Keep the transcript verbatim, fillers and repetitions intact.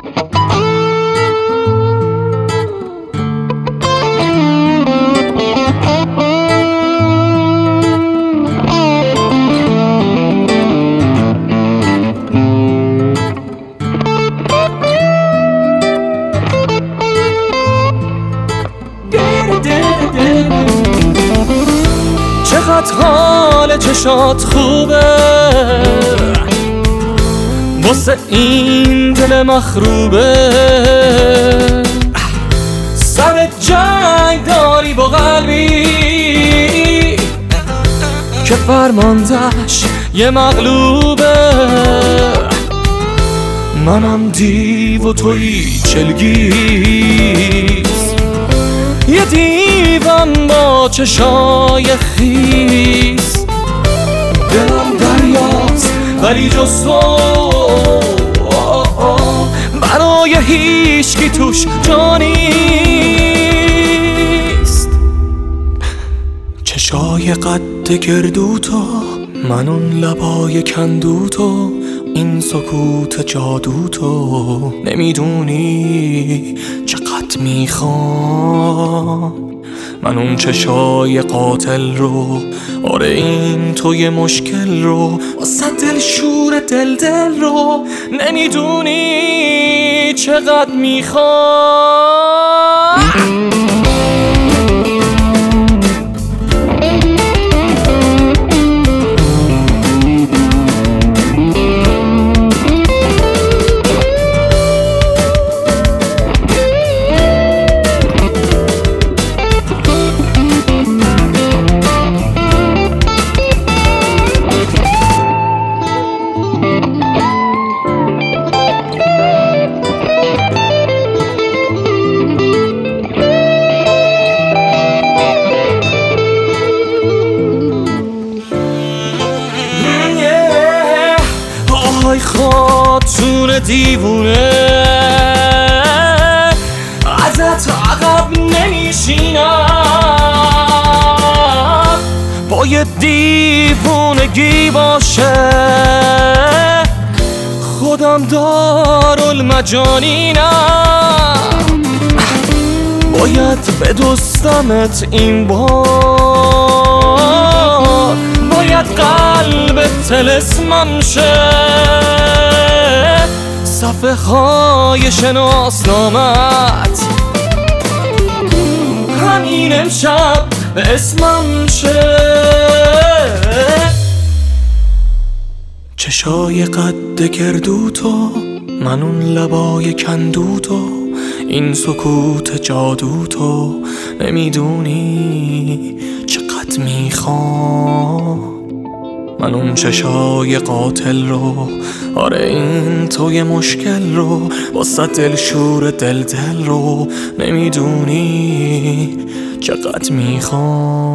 چقدر حال چشات خوبه واسه این دل مخروبه، سر جنگ داری با قلبی که فرماندهش یه مغلوبه. منم دیو و توی چلگیز، یه دیوم با چشای خیس، دلم دریاست ولی جز تو برای هیچکی توش جا نیست. چشای قد گردو تو، من اون لبای کندو تو، این سکوت جادو تو، نمیدونی چقدر میخوام من اون چشای قاتل رو، آره این توی مشکل رو، واسه دل شور دل دل رو، نمیدونی چقدر میخوام. ای خاتون دیوونه، ازت عقب نمیشینم، با یه دیوونگی باشه خودم دارالمجانینم، باید بدوستمت این بار، باید قلبت طلسمم شه، صفحه های شناسنامت همین امشب به اسمم شه. چشای قد گردو تو، من اون لبای کندو تو، این سکوت جادو تو، نمیدونی چقدر میخوام من اون چشای قاتل رو، آره این توی مشکل رو، واسه دل شور دل دل رو، نمیدونی چقدر میخوام.